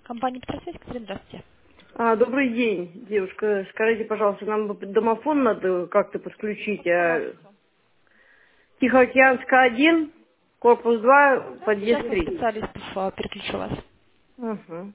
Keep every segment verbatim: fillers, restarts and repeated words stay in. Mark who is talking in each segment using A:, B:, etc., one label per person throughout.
A: Компания Петросвязь, Екатерина, здравствуйте.
B: А, добрый день, девушка. Скажите, пожалуйста, нам бы домофон надо как-то подключить.
A: Какой
B: А,
A: адрес вам?
B: Тихоокеанская один, корпус два,
A: Да, сейчас
B: подъезд
A: я
B: три.
A: специалистов а, переключу вас.
B: Угу.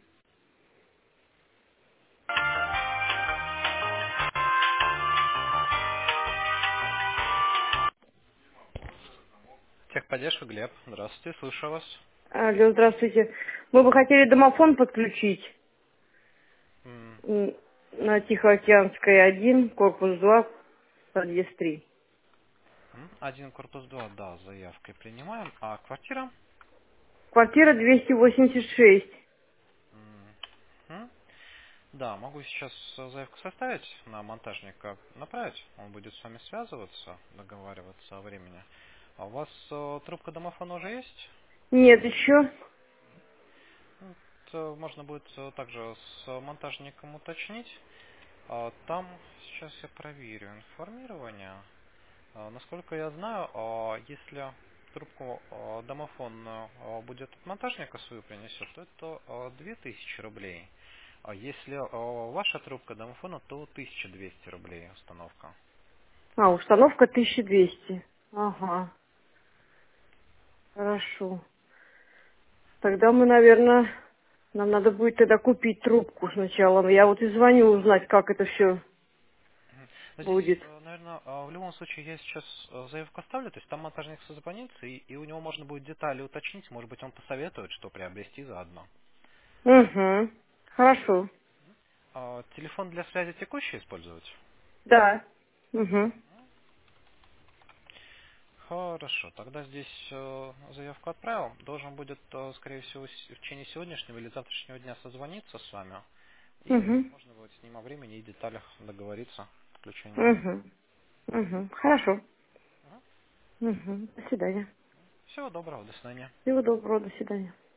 C: Техподдержка, Глеб. Здравствуйте, слышу вас.
B: Алло, здравствуйте. Мы бы хотели домофон подключить
C: М,
B: м, на Тихоокеанской один, корпус два, подъезд три.
C: м, Один корпус два, да, с заявкой принимаем. А квартира?
B: Квартира двести восемьдесят шесть.
C: М, м, Да, могу сейчас э, заявку составить, на монтажника направить. Он будет с вами связываться, договариваться о времени. А у вас э, трубка домофона уже есть?
B: Нет, еще?
C: Ну, это можно будет э, также с монтажником уточнить. А, Там сейчас я проверю информирование. А, Насколько я знаю, а, если трубку а, домофон а, будет от монтажника свою принесет, то это а, две тысячи рублей. А если а, ваша трубка домофона, то тысяча двести рублей установка.
B: А, установка тысяча двести. Ага, хорошо. Тогда мы, наверное, нам надо будет тогда купить трубку сначала. Я вот и звоню узнать, как это все
C: Мгм. Но здесь,
B: будет.
C: наверное, в любом случае я сейчас а, заявку оставлю, то есть там монтажник созвонится, и, и у него можно будет детали уточнить, может быть, он посоветует, что приобрести заодно.
B: Угу. Хорошо.
C: А, Телефон для связи текущий использовать?
B: Да. Угу.
C: Хорошо, тогда здесь э, заявку отправил. Должен будет, э, скорее всего, с- в течение сегодняшнего или завтрашнего дня созвониться с вами. И
B: Угу.
C: можно будет с ним о времени и деталях договориться о включении.
B: Угу. Угу. Хорошо.
C: Ага.
B: Угу. До свидания.
C: Всего доброго, до свидания.
B: Всего доброго. До свидания.